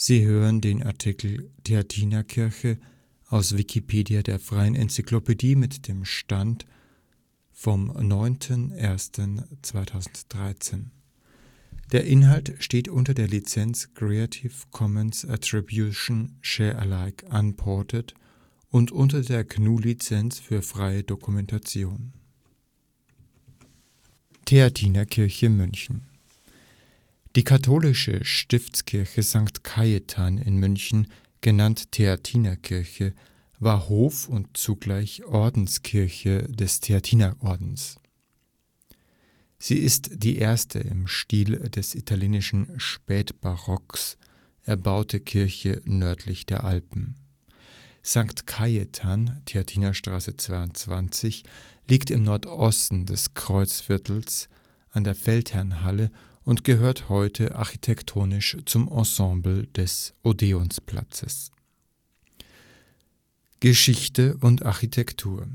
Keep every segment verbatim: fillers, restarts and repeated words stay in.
Sie hören den Artikel Theatinerkirche, aus Wikipedia, der freien Enzyklopädie. Mit dem Stand vom Der Inhalt steht unter der Lizenz Creative Commons Attribution Share Alike Unported und unter der G N U Lizenz für freie Dokumentation. Theatinerkirche München. Die katholische Stiftskirche Sankt Cajetan in München, genannt Theatinerkirche, war Hof und zugleich Ordenskirche des Theatinerordens. Sie ist die erste im Stil des italienischen Spätbarocks erbaute Kirche nördlich der Alpen. Sankt Cajetan (Theatinerstraße zweiundzwanzig) liegt im Nordosten des Kreuzviertels an der Feldherrnhalle und gehört heute architektonisch zum Ensemble des Odeonsplatzes. Geschichte und Architektur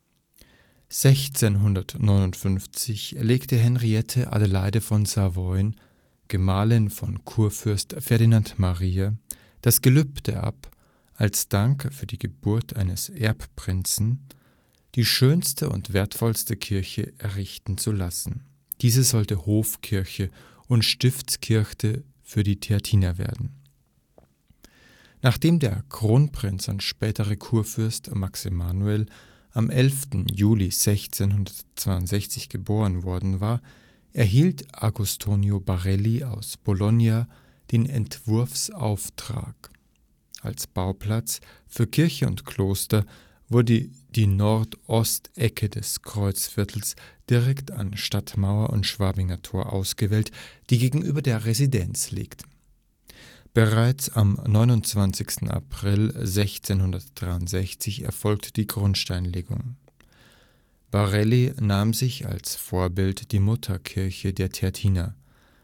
sechzehnhundertneunundfünfzig legte Henriette Adelaide von Savoyen, Gemahlin von Kurfürst Ferdinand Maria, das Gelübde ab, als Dank für die Geburt eines Erbprinzen die schönste und wertvollste Kirche errichten zu lassen. Diese sollte Hofkirche und Stiftskirche für die Theatiner werden. Nachdem der Kronprinz und spätere Kurfürst Max Emanuel am elften Juli sechzehnhundertzweiundsechzig geboren worden war, erhielt Agostonio Barelli aus Bologna den Entwurfsauftrag. Als Bauplatz für Kirche und Kloster wurde die Nordostecke des Kreuzviertels direkt an Stadtmauer und Schwabinger Tor ausgewählt, die gegenüber der Residenz liegt. Bereits am neunundzwanzigsten April sechzehnhundertdreiundsechzig erfolgte die Grundsteinlegung. Barelli nahm sich als Vorbild die Mutterkirche der Theatiner,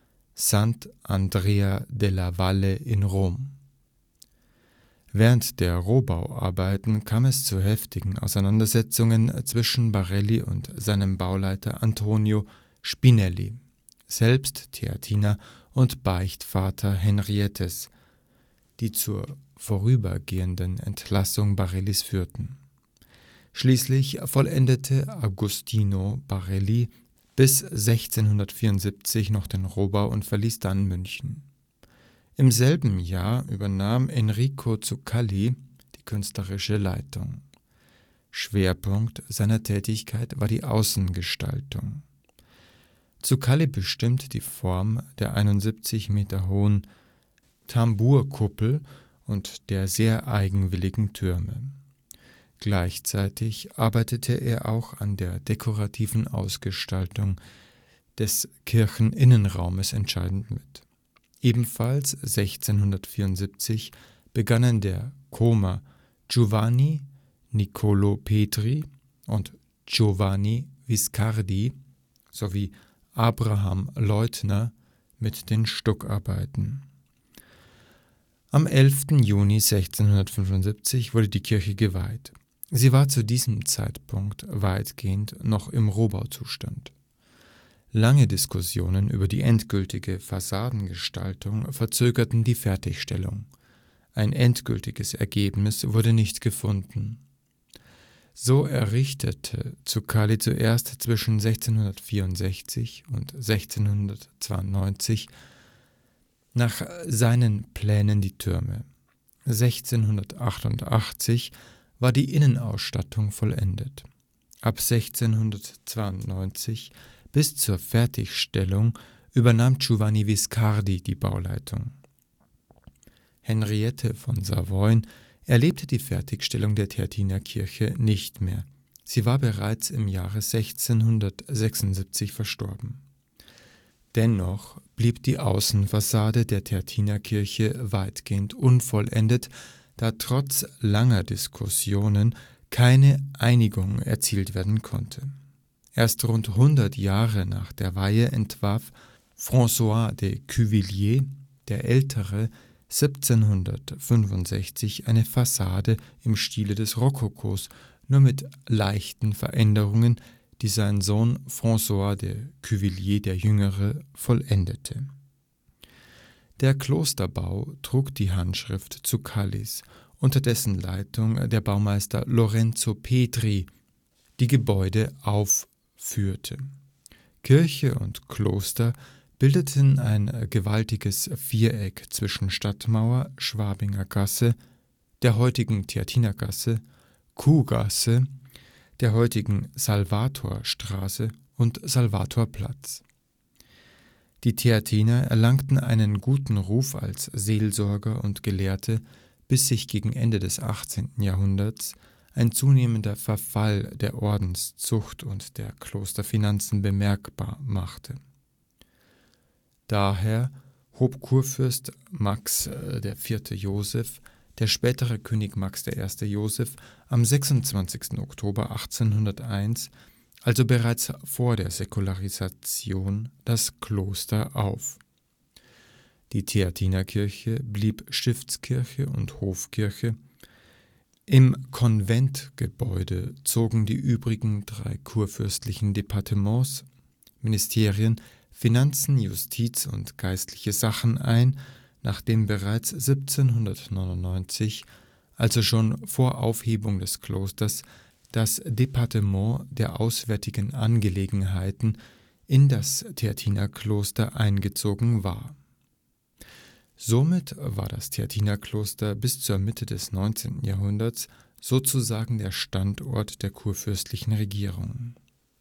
Sant'Andrea della Valle in Rom. Während der Rohbauarbeiten kam es zu heftigen Auseinandersetzungen zwischen Barelli und seinem Bauleiter Antonio Spinelli, selbst Theatiner und Beichtvater Henriettes, die zur vorübergehenden Entlassung Barellis führten. Schließlich vollendete Agostino Barelli bis sechzehnhundertvierundsiebzig noch den Rohbau und verließ dann München. Im selben Jahr übernahm Enrico Zuccalli die künstlerische Leitung. Schwerpunkt seiner Tätigkeit war die Außengestaltung. Zuccalli bestimmte die Form der einundsiebzig Meter hohen Tambourkuppel und der sehr eigenwilligen Türme. Gleichzeitig arbeitete er auch an der dekorativen Ausgestaltung des Kircheninnenraumes entscheidend mit. Ebenfalls sechzehnhundertvierundsiebzig begannen der Comer Giovanni Niccolò Petri und Giovanni Viscardi sowie Abraham Leutner mit den Stuckarbeiten. Am elften Juni sechzehnhundertfünfundsiebzig wurde die Kirche geweiht. Sie war zu diesem Zeitpunkt weitgehend noch im Rohbauzustand. Lange Diskussionen über die endgültige Fassadengestaltung verzögerten die Fertigstellung. Ein endgültiges Ergebnis wurde nicht gefunden. So errichtete Zuccalli zuerst zwischen sechzehnhundertvierundsechzig und sechzehnhundertzweiundneunzig nach seinen Plänen die Türme. sechzehnhundertachtundachtzig war die Innenausstattung vollendet. Ab sechzehnhundertzweiundneunzig bis zur Fertigstellung übernahm Giovanni Viscardi die Bauleitung. Henriette von Savoyen erlebte die Fertigstellung der Theatinerkirche nicht mehr. Sie war bereits im Jahre sechzehnhundertsechsundsiebzig verstorben. Dennoch blieb die Außenfassade der Theatinerkirche weitgehend unvollendet, da trotz langer Diskussionen keine Einigung erzielt werden konnte. Erst rund hundert Jahre nach der Weihe entwarf François de Cuvilliés der Ältere siebzehnhundertfünfundsechzig eine Fassade im Stile des Rokokos, nur mit leichten Veränderungen, die sein Sohn François de Cuvilliés der Jüngere vollendete. Der Klosterbau trug die Handschrift Tsoukalis, unter dessen Leitung der Baumeister Lorenzo Petri die Gebäude aufführte. Kirche und Kloster bildeten ein gewaltiges Viereck zwischen Stadtmauer, Schwabinger Gasse, der heutigen Theatinergasse, Kuhgasse, der heutigen Salvatorstraße und Salvatorplatz. Die Theatiner erlangten einen guten Ruf als Seelsorger und Gelehrte, bis sich gegen Ende des achtzehnten Jahrhunderts ein zunehmender Verfall der Ordenszucht und der Klosterfinanzen bemerkbar machte. Daher hob Kurfürst Max der Vierte Joseph, der spätere König Max der Erste Joseph, am sechsundzwanzigsten Oktober achtzehnhunderteins, also bereits vor der Säkularisation, das Kloster auf. Die Theatinerkirche blieb Stiftskirche und Hofkirche. Im Konventgebäude zogen die übrigen drei kurfürstlichen Departements, Ministerien, Finanzen, Justiz und geistliche Sachen ein, nachdem bereits siebzehnhundertneunundneunzig, also schon vor Aufhebung des Klosters, das Departement der Auswärtigen Angelegenheiten in das Theatinerkloster eingezogen war. Somit war das Theatinerkloster bis zur Mitte des neunzehnten Jahrhunderts sozusagen der Standort der kurfürstlichen Regierung.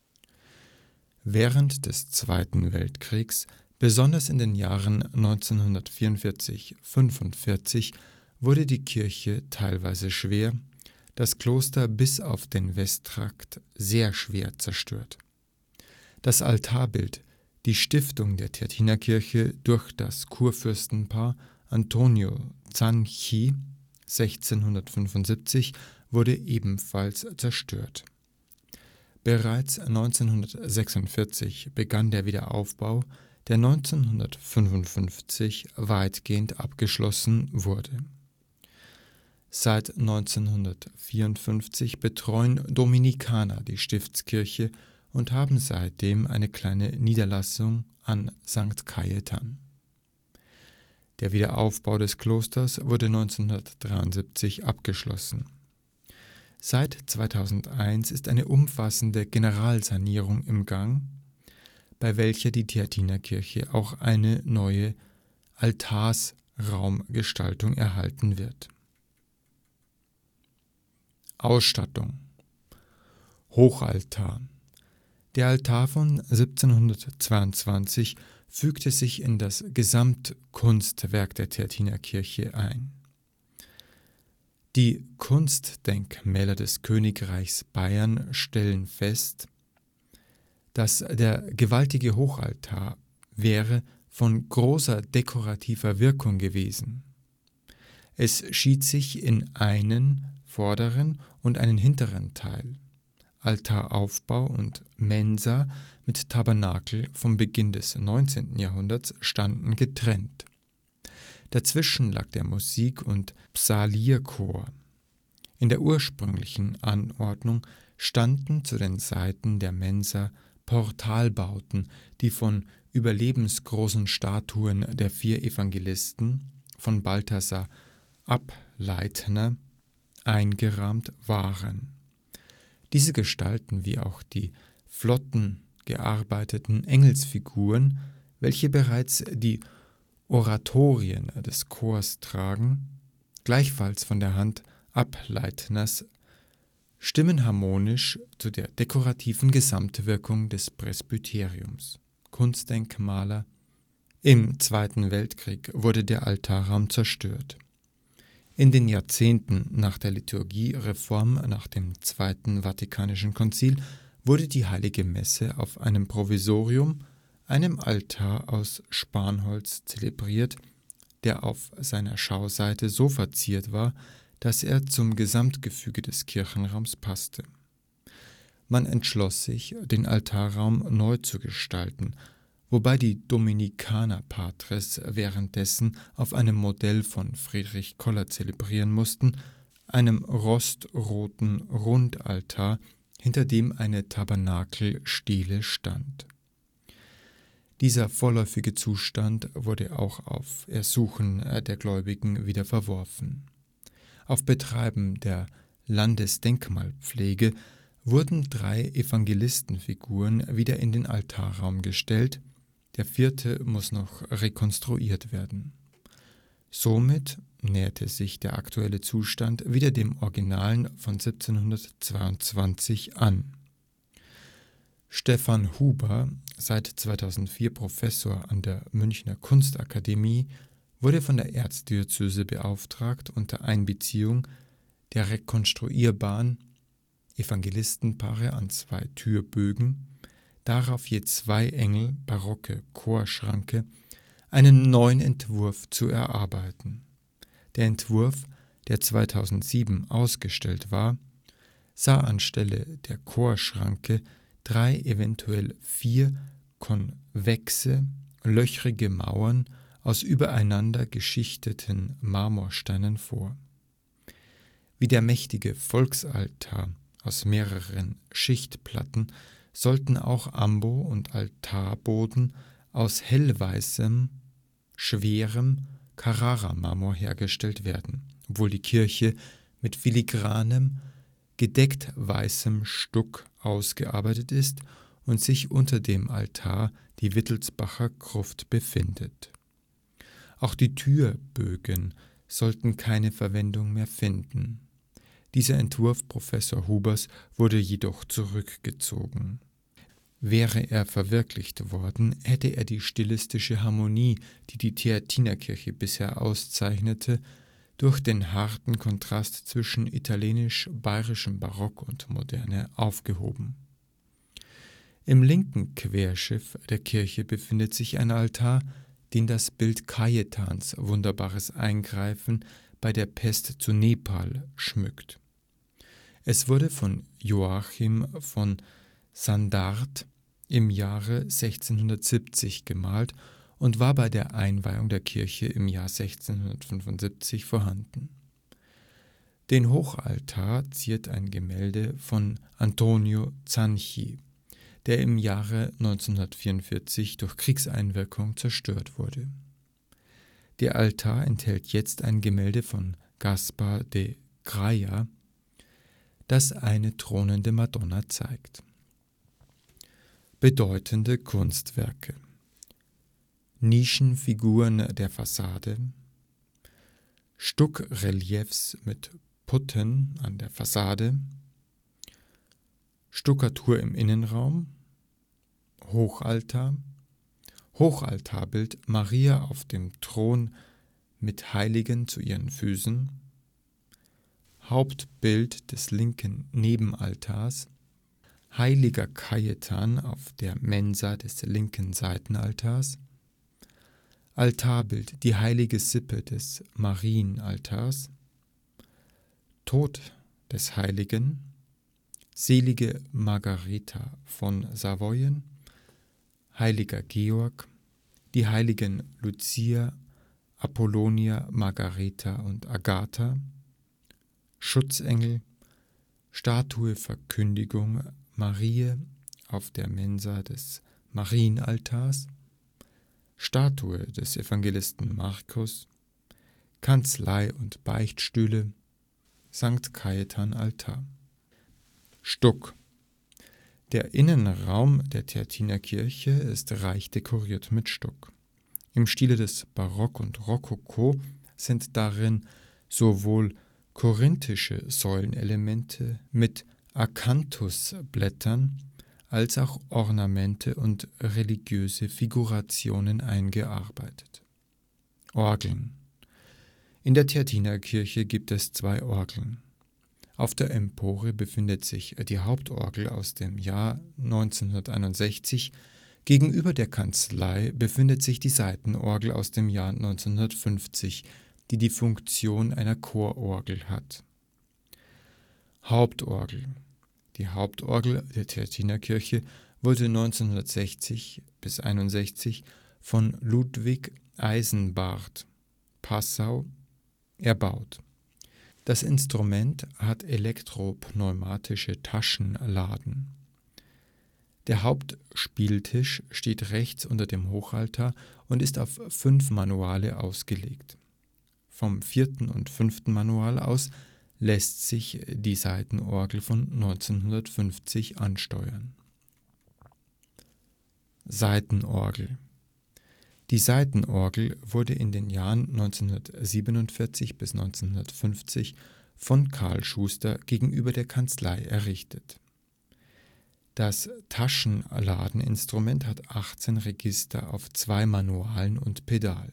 Während des Zweiten Weltkriegs, besonders in den Jahren neunzehnhundertvierundvierzig – fünfundvierzig, wurde die Kirche teilweise schwer, das Kloster bis auf den Westtrakt sehr schwer zerstört. Das Altarbild, die Stiftung der Theatinerkirche durch das Kurfürstenpaar Antonio Zanchi sechzehnhundertfünfundsiebzig, wurde ebenfalls zerstört. Bereits neunzehnhundertsechsundvierzig begann der Wiederaufbau, der neunzehnhundertfünfundfünfzig weitgehend abgeschlossen wurde. Seit neunzehnhundertvierundfünfzig betreuen Dominikaner die Stiftskirche und haben seitdem eine kleine Niederlassung an Sankt Cajetan. Der Wiederaufbau des Klosters wurde neunzehnhundertdreiundsiebzig abgeschlossen. Seit zweitausendeins ist eine umfassende Generalsanierung im Gang, bei welcher die Theatinerkirche auch eine neue Altarsraumgestaltung erhalten wird. Ausstattung: Hochaltar. Der Altar von siebzehnhundertzweiundzwanzig fügte sich in das Gesamtkunstwerk der Theatinerkirche ein. Die Kunstdenkmäler des Königreichs Bayern stellen fest, dass der gewaltige Hochaltar wäre von großer dekorativer Wirkung gewesen. Es schied sich in einen vorderen und einen hinteren Teil. Altaraufbau und Mensa mit Tabernakel vom Beginn des neunzehnten Jahrhunderts standen getrennt. Dazwischen lag der Musik- und Psalierchor. In der ursprünglichen Anordnung standen zu den Seiten der Mensa Portalbauten, die von überlebensgroßen Statuen der vier Evangelisten von Balthasar Ableitner eingerahmt waren. Diese Gestalten wie auch die flotten gearbeiteten Engelsfiguren, welche bereits die Oratorien des Chors tragen, gleichfalls von der Hand Ableitners, stimmen harmonisch zu der dekorativen Gesamtwirkung des Presbyteriums. Kunstdenkmaler. Im Zweiten Weltkrieg wurde der Altarraum zerstört. In den Jahrzehnten nach der Liturgiereform nach dem Zweiten Vatikanischen Konzil wurde die Heilige Messe auf einem Provisorium, einem Altar aus Spanholz, zelebriert, der auf seiner Schauseite so verziert war, dass er zum Gesamtgefüge des Kirchenraums passte. Man entschloss sich, den Altarraum neu zu gestalten, wobei die Dominikanerpatres währenddessen auf einem Modell von Friedrich Koller zelebrieren mussten, einem rostroten Rundaltar, hinter dem eine Tabernakelstele stand. Dieser vorläufige Zustand wurde auch auf Ersuchen der Gläubigen wieder verworfen. Auf Betreiben der Landesdenkmalpflege wurden drei Evangelistenfiguren wieder in den Altarraum gestellt, der vierte muss noch rekonstruiert werden. Somit näherte sich der aktuelle Zustand wieder dem Originalen von siebzehnhundertzweiundzwanzig an. Stefan Huber, seit zweitausendvier Professor an der Münchner Kunstakademie, wurde von der Erzdiözese beauftragt, unter Einbeziehung der rekonstruierbaren Evangelistenpaare an zwei Türbögen, darauf je zwei Engel barocke Chorschranke, einen neuen Entwurf zu erarbeiten. Der Entwurf, der zweitausendsieben ausgestellt war, sah anstelle der Chorschranke drei, eventuell vier konvexe, löchrige Mauern aus übereinander geschichteten Marmorsteinen vor. Wie der mächtige Volksaltar aus mehreren Schichtplatten sollten auch Ambo und Altarboden aus hellweißem, schwerem Carrara-Marmor hergestellt werden, obwohl die Kirche mit filigranem, gedeckt weißem Stuck ausgearbeitet ist und sich unter dem Altar die Wittelsbacher Gruft befindet. Auch die Türbögen sollten keine Verwendung mehr finden. Dieser Entwurf Professor Hubers wurde jedoch zurückgezogen. Wäre er verwirklicht worden, hätte er die stilistische Harmonie, die die Theatinerkirche bisher auszeichnete, durch den harten Kontrast zwischen italienisch-bayerischem Barock und Moderne aufgehoben. Im linken Querschiff der Kirche befindet sich ein Altar, den das Bild Cajetans wunderbares Eingreifen bei der Pest zu Nepal schmückt. Es wurde von Joachim von Sandrart im Jahre sechzehnhundertsiebzig gemalt und war bei der Einweihung der Kirche im Jahr sechzehnhundertfünfundsiebzig vorhanden. Den Hochaltar ziert ein Gemälde von Antonio Zanchi, der im Jahre neunzehnhundertvierundvierzig durch Kriegseinwirkung zerstört wurde. Der Altar enthält jetzt ein Gemälde von Gaspar de Gralla, das eine thronende Madonna zeigt. Bedeutende Kunstwerke: Nischenfiguren der Fassade, Stuckreliefs mit Putten an der Fassade, Stuckatur im Innenraum, Hochaltar, Hochaltarbild Maria auf dem Thron mit Heiligen zu ihren Füßen, Hauptbild des linken Nebenaltars, Heiliger Cajetan auf der Mensa des linken Seitenaltars, Altarbild Die heilige Sippe des Marienaltars, Tod des Heiligen, Selige Margareta von Savoyen, Heiliger Georg, die Heiligen Lucia, Apollonia, Margareta und Agatha, Schutzengel, Statue Verkündigung Mariä auf der Mensa des Marienaltars, Statue des Evangelisten Markus, Kanzlei und Beichtstühle, Sankt Cajetan Altar. Stuck: Der Innenraum der Theatinerkirche ist reich dekoriert mit Stuck. Im Stile des Barock und Rokoko sind darin sowohl korinthische Säulenelemente mit Akanthusblättern als auch Ornamente und religiöse Figurationen eingearbeitet. Orgeln: In der Theatinerkirche gibt es zwei Orgeln. Auf der Empore befindet sich die Hauptorgel aus dem Jahr neunzehnhunderteinundsechzig, gegenüber der Kanzlei befindet sich die Seitenorgel aus dem Jahr neunzehnhundertfünfzig, die die Funktion einer Chororgel hat. Hauptorgel: Die Hauptorgel der Theatinerkirche wurde neunzehnhundertsechzig bis einundsechzig von Ludwig Eisenbarth, Passau, erbaut. Das Instrument hat elektropneumatische Taschenladen. Der Hauptspieltisch steht rechts unter dem Hochaltar und ist auf fünf Manuale ausgelegt. Vom vierten und fünften Manual aus lässt sich die Saitenorgel von neunzehnhundertfünfzig ansteuern. Saitenorgel. Die Saitenorgel wurde in den Jahren neunzehnhundertsiebenundvierzig bis neunzehnhundertfünfzig von Karl Schuster gegenüber der Kanzlei errichtet. Das Taschenladeninstrument hat achtzehn Register auf zwei Manualen und Pedal.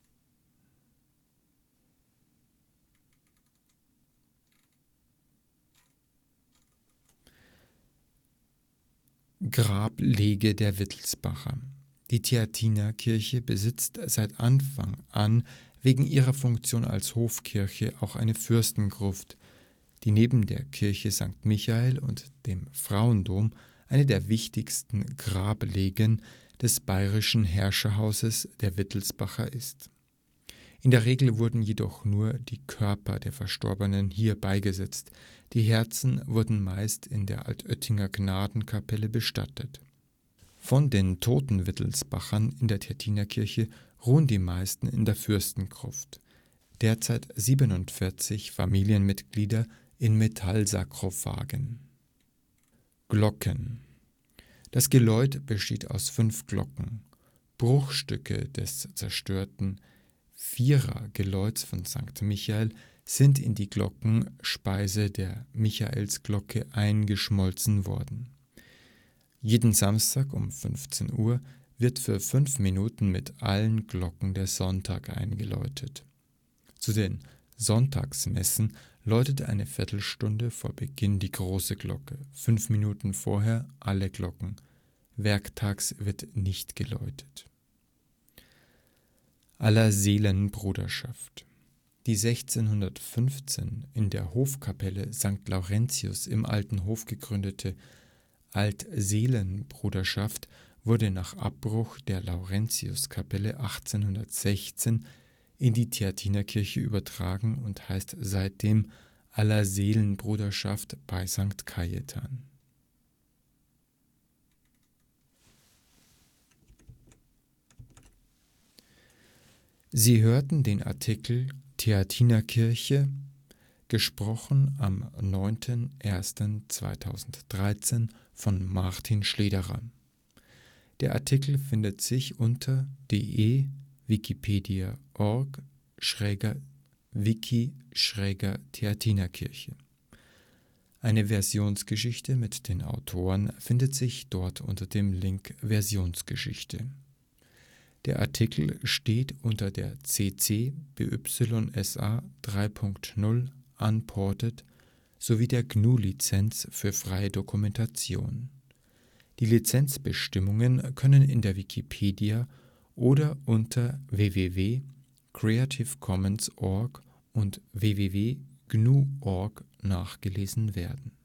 Grablege der Wittelsbacher. Die Theatinerkirche besitzt seit Anfang an wegen ihrer Funktion als Hofkirche auch eine Fürstengruft, die neben der Kirche Sankt Michael und dem Frauendom eine der wichtigsten Grablegen des bayerischen Herrscherhauses der Wittelsbacher ist. In der Regel wurden jedoch nur die Körper der Verstorbenen hier beigesetzt, die Herzen wurden meist in der Altöttinger Gnadenkapelle bestattet. Von den toten Wittelsbachern in der Theatinerkirche ruhen die meisten in der Fürstengruft, derzeit siebenundvierzig Familienmitglieder in Metallsarkophagen. Glocken. Das Geläut besteht aus fünf Glocken. Bruchstücke des zerstörten Vierergeläuts von Sankt Michael sind in die Glockenspeise der Michaelsglocke eingeschmolzen worden. Jeden Samstag um fünfzehn Uhr wird für fünf Minuten mit allen Glocken der Sonntag eingeläutet. Zu den Sonntagsmessen läutet eine Viertelstunde vor Beginn die große Glocke, fünf Minuten vorher alle Glocken. Werktags wird nicht geläutet. Allerseelenbruderschaft. Die sechzehnhundertfünfzehn in der Hofkapelle Sankt Laurentius im Alten Hof gegründete Altseelenbruderschaft wurde nach Abbruch der Laurentiuskapelle achtzehnhundertsechzehn in die Theatinerkirche übertragen und heißt seitdem Allerseelenbruderschaft bei Sankt Cajetan. Sie hörten den Artikel Theatinerkirche, gesprochen am neunten ersten zweitausenddreizehn von Martin Schlederer. Der Artikel findet sich unter de wikipedia punkt org schräger wiki schräger Theatinerkirche. Eine Versionsgeschichte mit den Autoren findet sich dort unter dem Link Versionsgeschichte. Der Artikel steht unter der C C B Y S A drei Punkt null Unported sowie der G N U-Lizenz für freie Dokumentation. Die Lizenzbestimmungen können in der Wikipedia oder unter w w w punkt creative commons punkt org und w w w punkt g n u punkt org nachgelesen werden